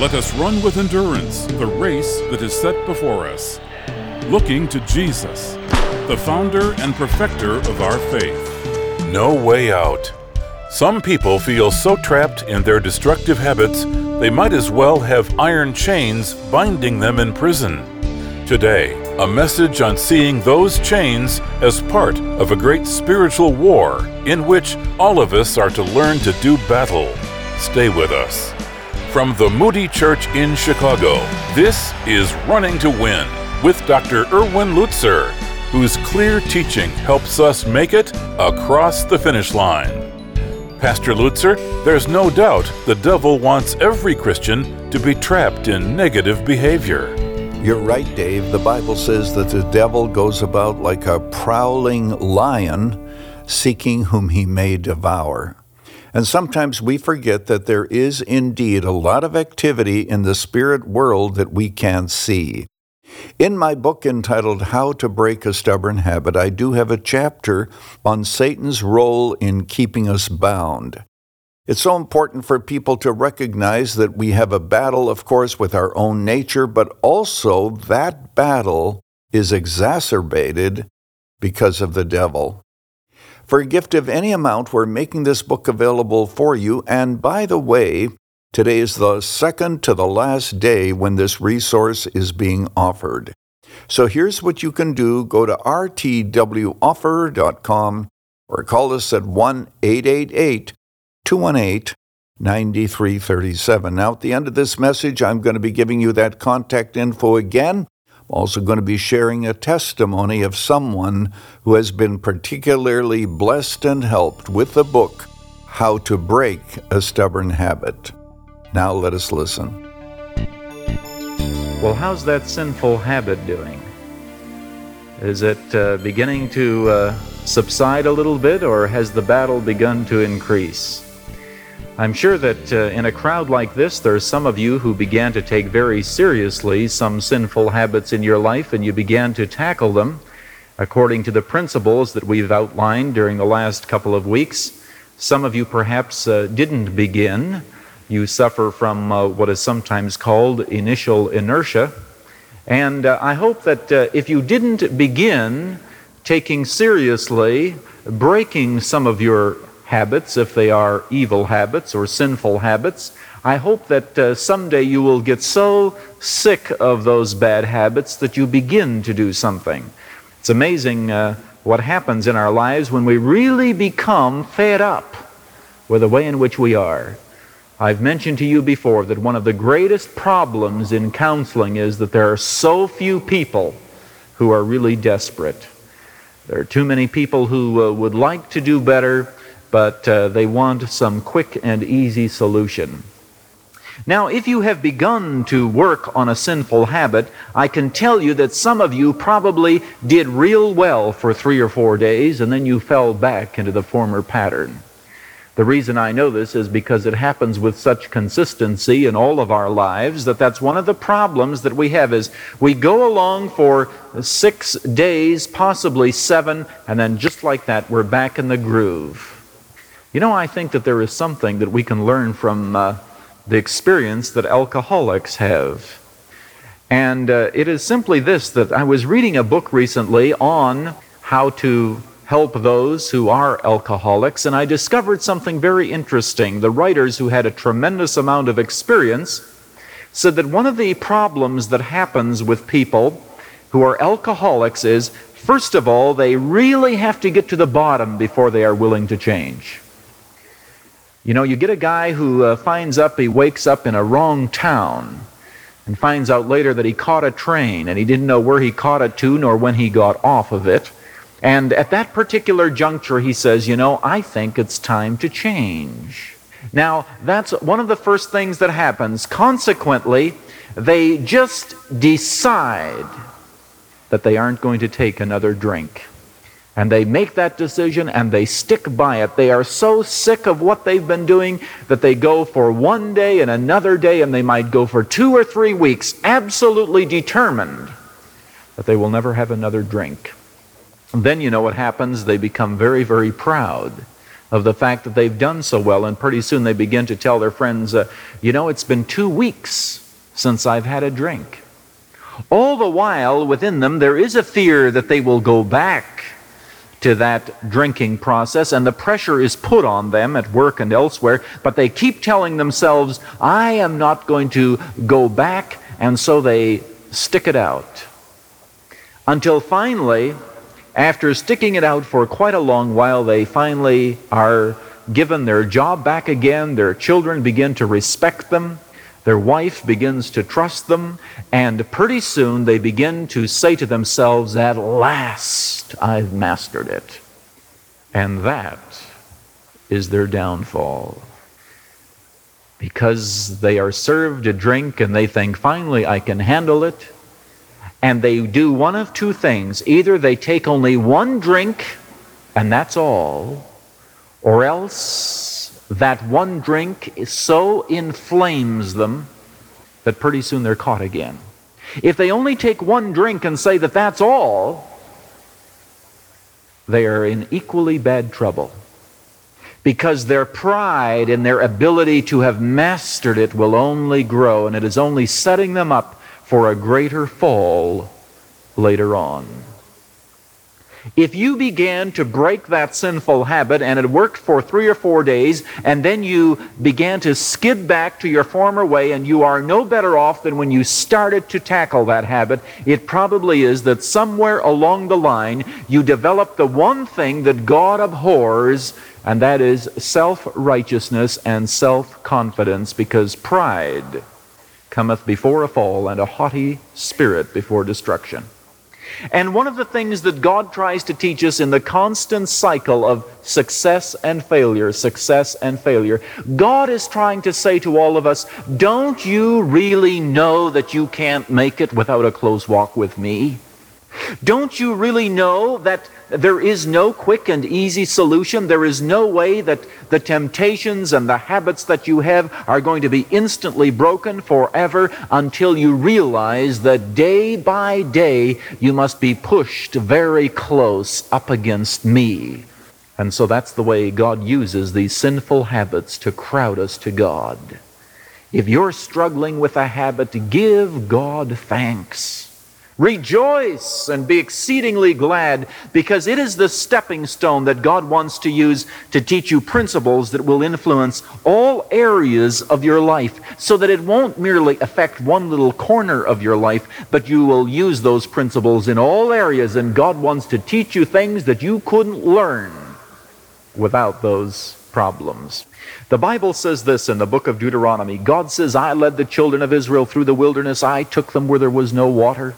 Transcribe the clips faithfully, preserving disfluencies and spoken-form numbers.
Let us run with endurance the race that is set before us, looking to Jesus, the founder and perfecter of our faith. No way out. Some people feel so trapped in their destructive habits, they might as well have iron chains binding them in prison. Today, a message on seeing those chains as part of a great spiritual war in which all of us are to learn to do battle. Stay with us. From the Moody Church in Chicago, this is Running to Win with Doctor Erwin Lutzer, whose clear teaching helps us make it across the finish line. Pastor Lutzer, there's no doubt the devil wants every Christian to be trapped in negative behavior. You're right, Dave. The Bible says that the devil goes about like a prowling lion, seeking whom he may devour. And sometimes we forget that there is indeed a lot of activity in the spirit world that we can't see. In my book entitled How to Break a Stubborn Habit, I do have a chapter on Satan's role in keeping us bound. It's so important for people to recognize that we have a battle, of course, with our own nature, but also that battle is exacerbated because of the devil. For a gift of any amount, we're making this book available for you. And by the way, today is the second to the last day when this resource is being offered. So here's what you can do. Go to r t w offer dot com or call us at one eight eight eight, two one eight, nine three three seven. Now, at the end of this message, I'm going to be giving you that contact info again. I'm also going to be sharing a testimony of someone who has been particularly blessed and helped with the book, How to Break a Stubborn Habit. Now let us listen. Well, how's that sinful habit doing? Is it uh, beginning to uh, subside a little bit, or has the battle begun to increase? I'm sure that uh, in a crowd like this, there's some of you who began to take very seriously some sinful habits in your life, and you began to tackle them according to the principles that we've outlined during the last couple of weeks. Some of you perhaps uh, didn't begin. You suffer from uh, what is sometimes called initial inertia. And uh, I hope that uh, if you didn't begin taking seriously breaking some of your habits, if they are evil habits or sinful habits, I hope that uh, someday you will get so sick of those bad habits that you begin to do something. It's amazing uh, what happens in our lives when we really become fed up with the way in which we are. I've mentioned to you before that one of the greatest problems in counseling is that there are so few people who are really desperate. There are too many people who uh, would like to do better, but uh, they want some quick and easy solution. Now, if you have begun to work on a sinful habit, I can tell you that some of you probably did real well for three or four days, and then you fell back into the former pattern. The reason I know this is because it happens with such consistency in all of our lives that that's one of the problems that we have is we go along for six days, possibly seven, and then just like that, we're back in the groove. You know, I think that there is something that we can learn from uh, the experience that alcoholics have. And uh, it is simply this, that I was reading a book recently on how to help those who are alcoholics, and I discovered something very interesting. The writers, who had a tremendous amount of experience, said that one of the problems that happens with people who are alcoholics is, first of all, they really have to get to the bottom before they are willing to change. You know, you get a guy who uh, finds up, he wakes up in a wrong town and finds out later that he caught a train and he didn't know where he caught it to nor when he got off of it. And at that particular juncture, he says, you know, I think it's time to change. Now, that's one of the first things that happens. Consequently, they just decide that they aren't going to take another drink. And they make that decision and they stick by it. They are so sick of what they've been doing that they go for one day and another day, and they might go for two or three weeks, absolutely determined that they will never have another drink. And then you know what happens? They become very, very proud. of the fact that they've done so well, and pretty soon they begin to tell their friends, uh, you know, it's been two weeks since I've had a drink. All the while, within them, there is a fear that they will go back to that drinking process, and the pressure is put on them at work and elsewhere, but they keep telling themselves, I am not going to go back, and so they stick it out. Until finally, after sticking it out for quite a long while, they finally are given their job back again, their children begin to respect them, their wife begins to trust them, and pretty soon they begin to say to themselves, at last I've mastered it. And that is their downfall. Because they are served a drink and they think, finally I can handle it, and they do one of two things. Either they take only one drink and that's all, or else that one drink so inflames them that pretty soon they're caught again. If they only take one drink and say that that's all, they are in equally bad trouble, because their pride in their ability to have mastered it will only grow, and it is only setting them up for a greater fall later on. If you began to break that sinful habit and it worked for three or four days, and then you began to skid back to your former way, and you are no better off than when you started to tackle that habit, it probably is that somewhere along the line you developed the one thing that God abhors, and that is self-righteousness and self-confidence, because pride cometh before a fall, and a haughty spirit before destruction. And one of the things that God tries to teach us in the constant cycle of success and failure, success and failure, God is trying to say to all of us, don't you really know that you can't make it without a close walk with me? Don't you really know that there is no quick and easy solution? There is no way that the temptations and the habits that you have are going to be instantly broken forever, until you realize that day by day you must be pushed very close up against me. And so that's the way God uses these sinful habits to crowd us to God. If you're struggling with a habit, give God thanks. Rejoice and be exceedingly glad, because it is the stepping stone that God wants to use to teach you principles that will influence all areas of your life, so that it won't merely affect one little corner of your life, but you will use those principles in all areas, and God wants to teach you things that you couldn't learn without those problems. The Bible says this in the book of Deuteronomy. God says, I led the children of Israel through the wilderness. I took them where there was no water.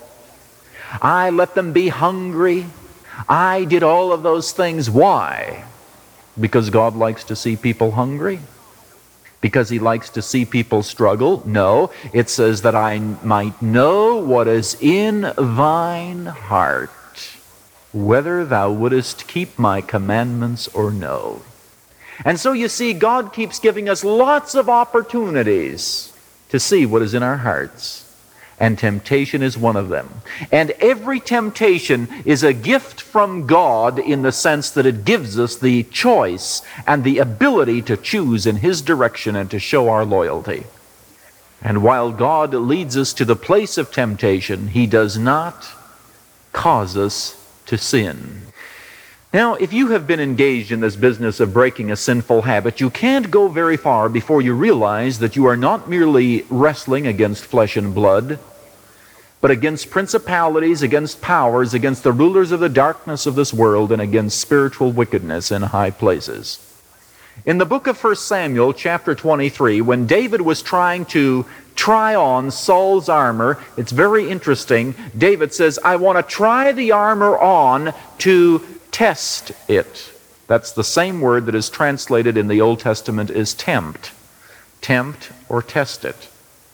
I let them be hungry. I did all of those things. Why? Because God likes to see people hungry? Because He likes to see people struggle? No. It says that I might know what is in thine heart, whether thou wouldest keep my commandments or no. And so you see, God keeps giving us lots of opportunities to see what is in our hearts. And temptation is one of them. And every temptation is a gift from God, in the sense that it gives us the choice and the ability to choose in His direction and to show our loyalty. And while God leads us to the place of temptation, He does not cause us to sin. Now, if you have been engaged in this business of breaking a sinful habit, you can't go very far before you realize that you are not merely wrestling against flesh and blood, but against principalities, against powers, against the rulers of the darkness of this world, and against spiritual wickedness in high places. In the book of First Samuel, chapter twenty-three, when David was trying to try on Saul's armor, it's very interesting. David says, I want to try the armor on to test it. That's the same word that is translated in the Old Testament as tempt. Tempt or test it.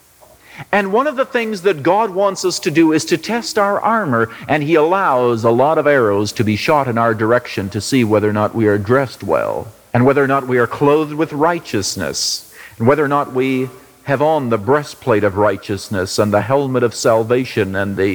And one of the things that God wants us to do is to test our armor, and He allows a lot of arrows to be shot in our direction to see whether or not we are dressed well, and whether or not we are clothed with righteousness, and whether or not we have on the breastplate of righteousness and the helmet of salvation and the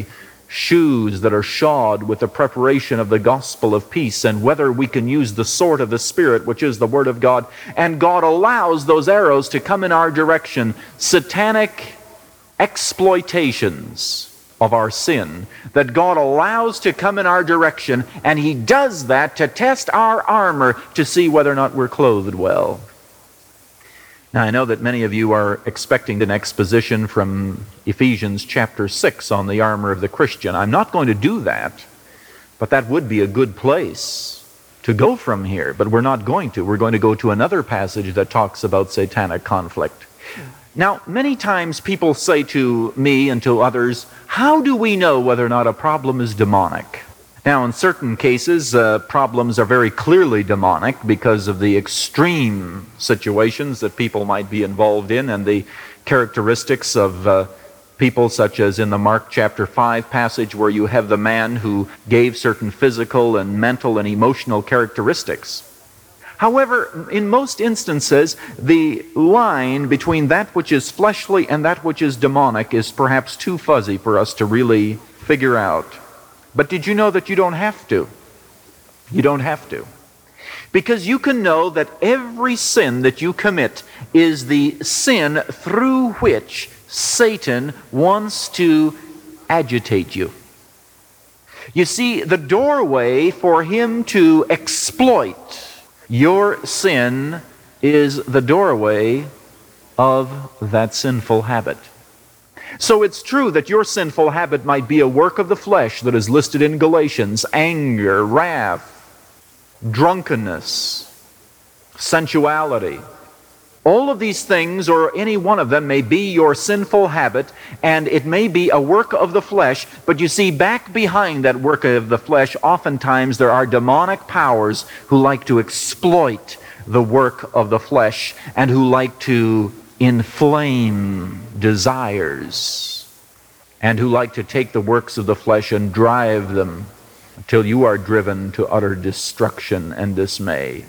shoes that are shod with the preparation of the gospel of peace, and whether we can use the sword of the Spirit, which is the Word of God. And God allows those arrows to come in our direction, satanic exploitations of our sin that God allows to come in our direction, and He does that to test our armor to see whether or not we're clothed well. Now, I know that many of you are expecting an exposition from Ephesians chapter six on the armor of the Christian. I'm not going to do that, but that would be a good place to go from here. But we're not going to. We're going to go to another passage that talks about satanic conflict. Now, many times people say to me and to others, how do we know whether or not a problem is demonic? Now, in certain cases, uh, problems are very clearly demonic because of the extreme situations that people might be involved in and the characteristics of uh, people such as in the Mark chapter five passage where you have the man who gave certain physical and mental and emotional characteristics. However, in most instances, the line between that which is fleshly and that which is demonic is perhaps too fuzzy for us to really figure out. But did you know that you don't have to? You don't have to. Because you can know that every sin that you commit is the sin through which Satan wants to agitate you. You see, the doorway for him to exploit your sin is the doorway of that sinful habit. So it's true that your sinful habit might be a work of the flesh that is listed in Galatians: anger, wrath, drunkenness, sensuality. All of these things, or any one of them, may be your sinful habit, and it may be a work of the flesh. But you see, back behind that work of the flesh, oftentimes there are demonic powers who like to exploit the work of the flesh and who like to inflame desires and who like to take the works of the flesh and drive them until you are driven to utter destruction and dismay.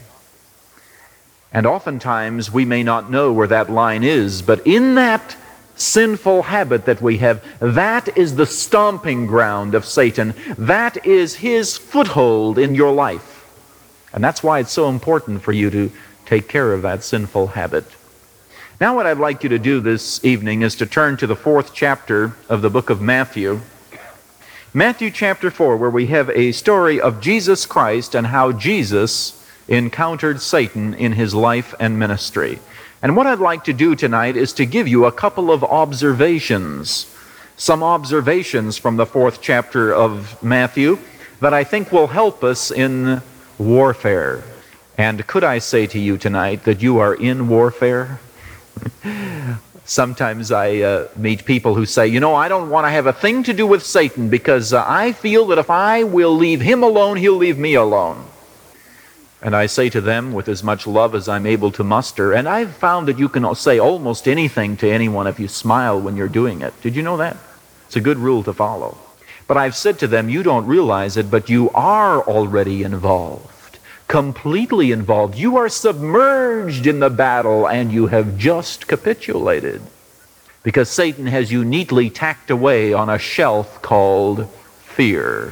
And oftentimes we may not know where that line is, but in that sinful habit that we have, that is the stomping ground of Satan. That is his foothold in your life. And that's why it's so important for you to take care of that sinful habit. Now what I'd like you to do this evening is to turn to the fourth chapter of the book of Matthew. Matthew chapter four, where we have a story of Jesus Christ and how Jesus encountered Satan in his life and ministry. And what I'd like to do tonight is to give you a couple of observations, some observations from the fourth chapter of Matthew that I think will help us in warfare. And could I say to you tonight that you are in warfare? Sometimes I uh, meet people who say, you know, I don't want to have a thing to do with Satan because uh, I feel that if I will leave him alone, he'll leave me alone. And I say to them with as much love as I'm able to muster, and I've found that you can say almost anything to anyone if you smile when you're doing it. Did you know that? It's a good rule to follow. But I've said to them, you don't realize it, but you are already involved, completely involved. You are submerged in the battle, and you have just capitulated. Because Satan has you neatly tacked away on a shelf called fear.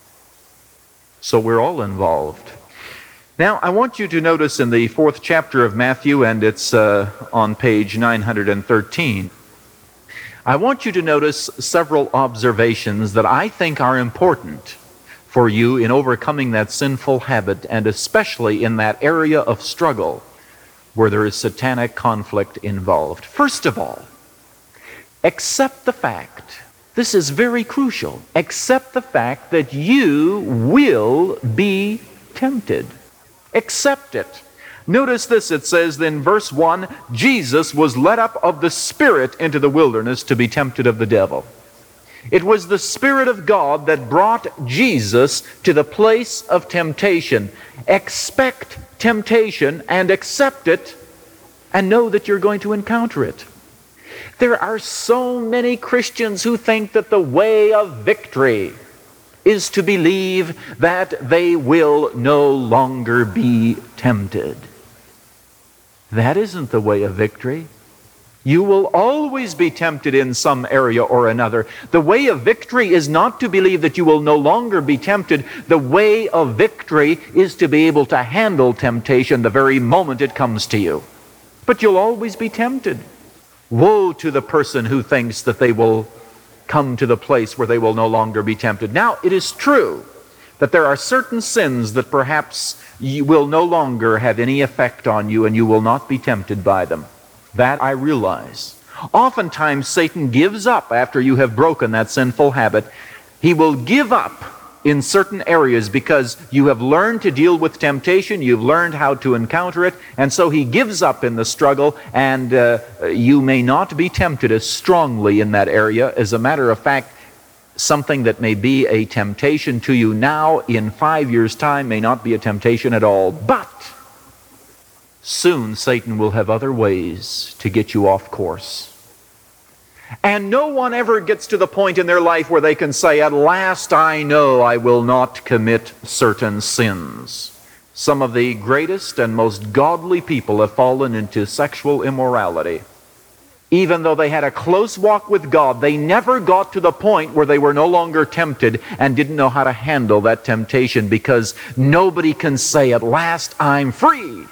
So we're all involved. Now, I want you to notice in the fourth chapter of Matthew, and it's uh, on page nine hundred thirteen, I want you to notice several observations that I think are important for you in overcoming that sinful habit, and especially in that area of struggle where there is satanic conflict involved. First of all, accept the fact, this is very crucial, accept the fact that you will be tempted. Accept it. Notice this, it says in verse one, Jesus was led up of the Spirit into the wilderness to be tempted of the devil. It was the Spirit of God that brought Jesus to the place of temptation. Expect temptation and accept it and know that you're going to encounter it. There are so many Christians who think that the way of victory is to believe that they will no longer be tempted. That isn't the way of victory. You will always be tempted in some area or another. The way of victory is not to believe that you will no longer be tempted. The way of victory is to be able to handle temptation the very moment it comes to you. But you'll always be tempted. Woe to the person who thinks that they will come to the place where they will no longer be tempted. Now, it is true that there are certain sins that perhaps you will no longer have any effect on you and you will not be tempted by them. That I realize. Oftentimes Satan gives up after you have broken that sinful habit. He will give up in certain areas because you have learned to deal with temptation, you've learned how to encounter it, and so he gives up in the struggle, and uh, you may not be tempted as strongly in that area. As a matter of fact, something that may be a temptation to you now in five years' time may not be a temptation at all. But soon Satan will have other ways to get you off course. And no one ever gets to the point in their life where they can say, at last I know I will not commit certain sins. Some of the greatest and most godly people have fallen into sexual immorality. Even though they had a close walk with God, they never got to the point where they were no longer tempted and didn't know how to handle that temptation, because nobody can say, at last I'm free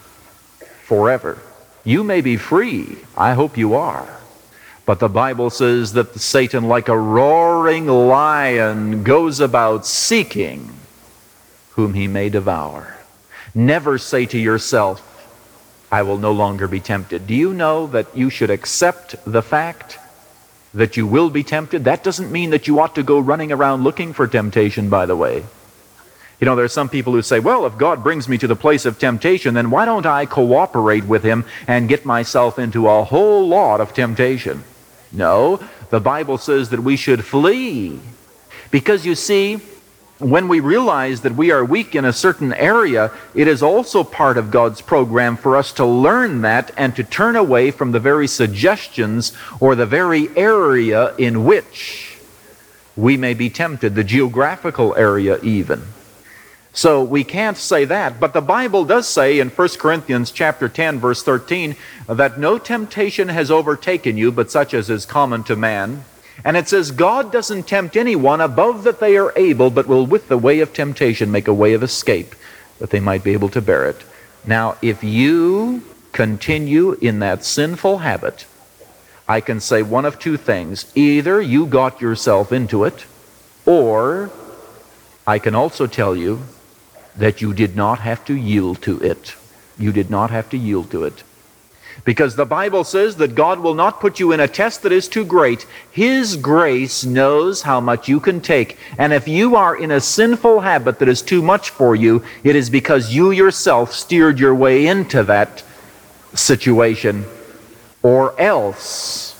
forever. You may be free. I hope you are. But the Bible says that Satan, like a roaring lion, goes about seeking whom he may devour. Never say to yourself, I will no longer be tempted. Do you know that you should accept the fact that you will be tempted? That doesn't mean that you ought to go running around looking for temptation, by the way. You know, there are some people who say, well, if God brings me to the place of temptation, then why don't I cooperate with him and get myself into a whole lot of temptation? No, the Bible says that we should flee. Because you see, when we realize that we are weak in a certain area, it is also part of God's program for us to learn that and to turn away from the very suggestions or the very area in which we may be tempted, the geographical area even. So we can't say that, but the Bible does say in First Corinthians chapter ten, verse thirteen, that no temptation has overtaken you but such as is common to man. And it says, God doesn't tempt anyone above that they are able, but will with the way of temptation make a way of escape, that they might be able to bear it. Now, if you continue in that sinful habit, I can say one of two things. Either you got yourself into it, or I can also tell you that you did not have to yield to it. You did not have to yield to it. Because the Bible says that God will not put you in a test that is too great. His grace knows how much you can take. And if you are in a sinful habit that is too much for you, it is because you yourself steered your way into that situation. Or else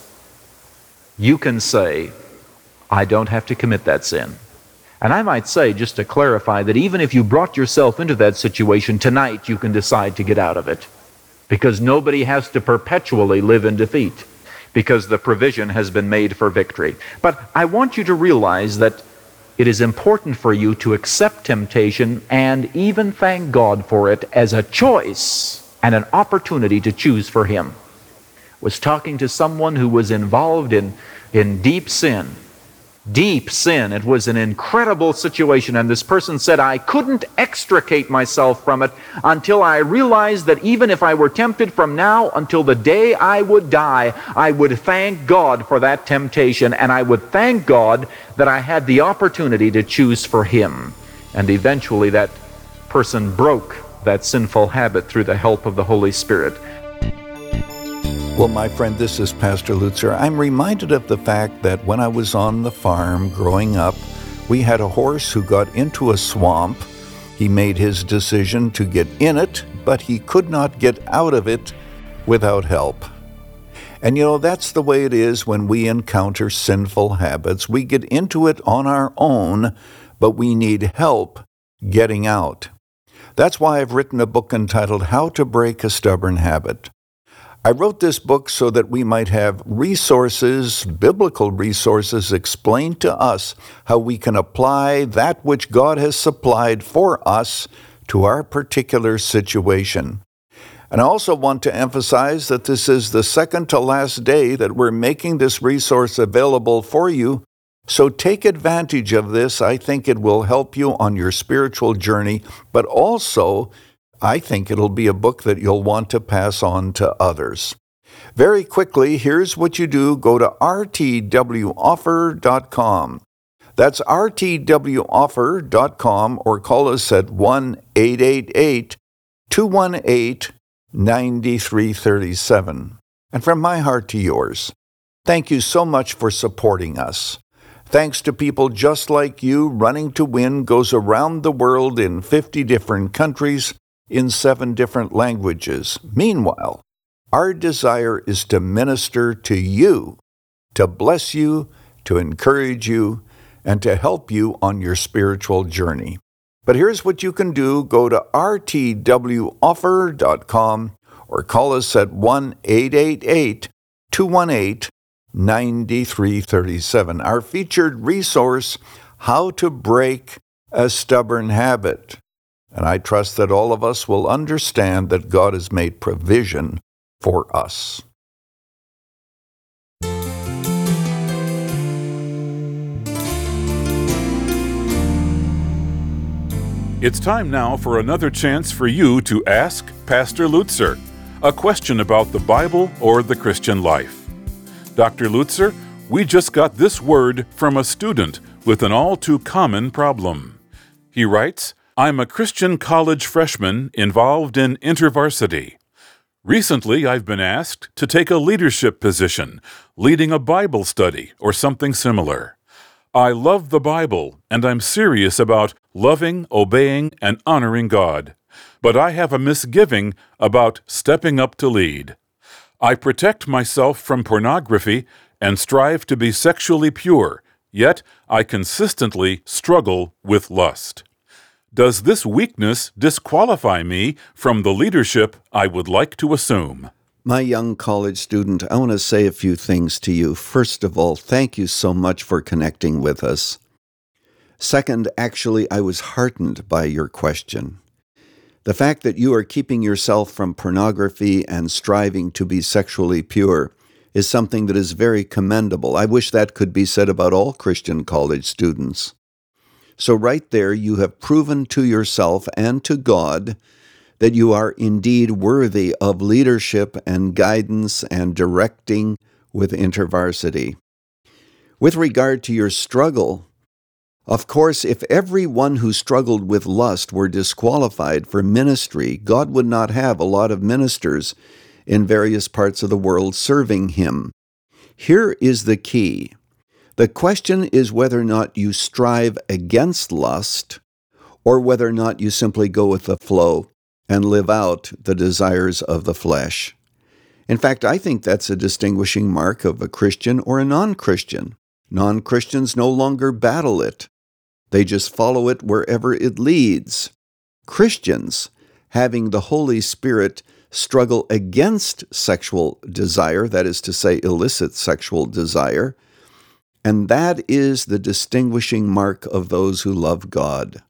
you can say, I don't have to commit that sin. And I might say, just to clarify, that even if you brought yourself into that situation tonight, you can decide to get out of it. Because nobody has to perpetually live in defeat, because the provision has been made for victory. But I want you to realize that it is important for you to accept temptation and even thank God for it as a choice and an opportunity to choose for Him. I was talking to someone who was involved in, in deep sin. Deep sin. It was an incredible situation, and this person said, I couldn't extricate myself from it until I realized that even if I were tempted from now until the day I would die, I would thank God for that temptation, and I would thank God that I had the opportunity to choose for Him. And eventually that person broke that sinful habit through the help of the Holy Spirit. Well, my friend, this is Pastor Lutzer. I'm reminded of the fact that when I was on the farm growing up, we had a horse who got into a swamp. He made his decision to get in it, but he could not get out of it without help. And you know, that's the way it is when we encounter sinful habits. We get into it on our own, but we need help getting out. That's why I've written a book entitled How to Break a Stubborn Habit. I wrote this book so that we might have resources, biblical resources, explained to us how we can apply that which God has supplied for us to our particular situation. And I also want to emphasize that this is the second to last day that we're making this resource available for you. So take advantage of this. I think it will help you on your spiritual journey, but also I think it'll be a book that you'll want to pass on to others. Very quickly, here's what you do. Go to r t w offer dot com. That's r t w offer dot com, or call us at one eight eight eight, two one eight, nine three three seven. And from my heart to yours, thank you so much for supporting us. Thanks to people just like you, Running to Win goes around the world in fifty different countries in seven different languages. Meanwhile, our desire is to minister to you, to bless you, to encourage you, and to help you on your spiritual journey. But here's what you can do. Go to r t w offer dot com or call us at one eight eight eight, two one eight, nine three three seven. Our featured resource, How to Break a Stubborn Habit. And I trust that all of us will understand that God has made provision for us. It's time now for another chance for you to ask Pastor Lutzer a question about the Bible or the Christian life. Doctor Lutzer, we just got this word from a student with an all-too-common problem. He writes, I'm a Christian college freshman involved in InterVarsity. Recently, I've been asked to take a leadership position, leading a Bible study or something similar. I love the Bible, and I'm serious about loving, obeying, and honoring God. But I have a misgiving about stepping up to lead. I protect myself from pornography and strive to be sexually pure, yet I consistently struggle with lust. Does this weakness disqualify me from the leadership I would like to assume? My young college student, I want to say a few things to you. First of all, thank you so much for connecting with us. Second, actually, I was heartened by your question. The fact that you are keeping yourself from pornography and striving to be sexually pure is something that is very commendable. I wish that could be said about all Christian college students. So right there, you have proven to yourself and to God that you are indeed worthy of leadership and guidance and directing with InterVarsity. With regard to your struggle, of course, if everyone who struggled with lust were disqualified for ministry, God would not have a lot of ministers in various parts of the world serving Him. Here is the key. The question is whether or not you strive against lust, or whether or not you simply go with the flow and live out the desires of the flesh. In fact, I think that's a distinguishing mark of a Christian or a non-Christian. Non-Christians no longer battle it. They just follow it wherever it leads. Christians, having the Holy Spirit, struggle against sexual desire, that is to say, illicit sexual desire, and that is the distinguishing mark of those who love God.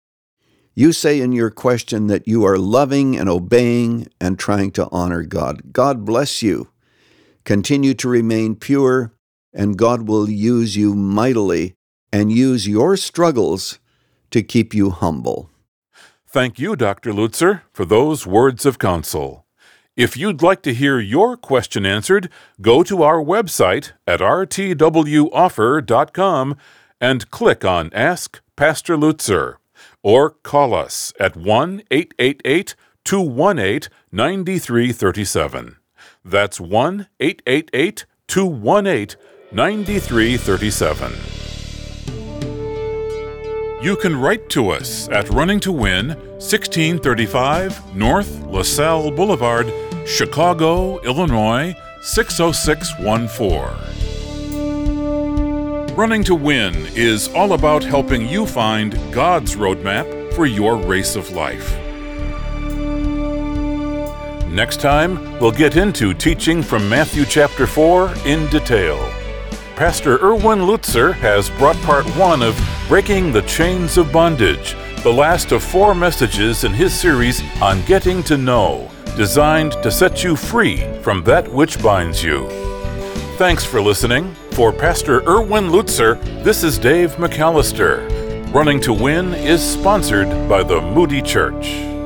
You say in your question that you are loving and obeying and trying to honor God. God bless you. Continue to remain pure, and God will use you mightily and use your struggles to keep you humble. Thank you, Doctor Lutzer, for those words of counsel. If you'd like to hear your question answered, go to our website at r t w offer dot com and click on Ask Pastor Lutzer, or call us at one eight eight eight, two one eight, nine three three seven. That's one eight eight eight, two one eight, nine three three seven. You can write to us at Running to Win, sixteen thirty-five North LaSalle Boulevard, Chicago, Illinois, six oh six one four. Running to Win is all about helping you find God's roadmap for your race of life. Next time, we'll get into teaching from Matthew chapter four in detail. Pastor Erwin Lutzer has brought part one of Breaking the Chains of Bondage, the last of four messages in his series on getting to know, designed to set you free from that which binds you. Thanks for listening. For Pastor Erwin Lutzer, this is Dave McAllister. Running to Win is sponsored by the Moody Church.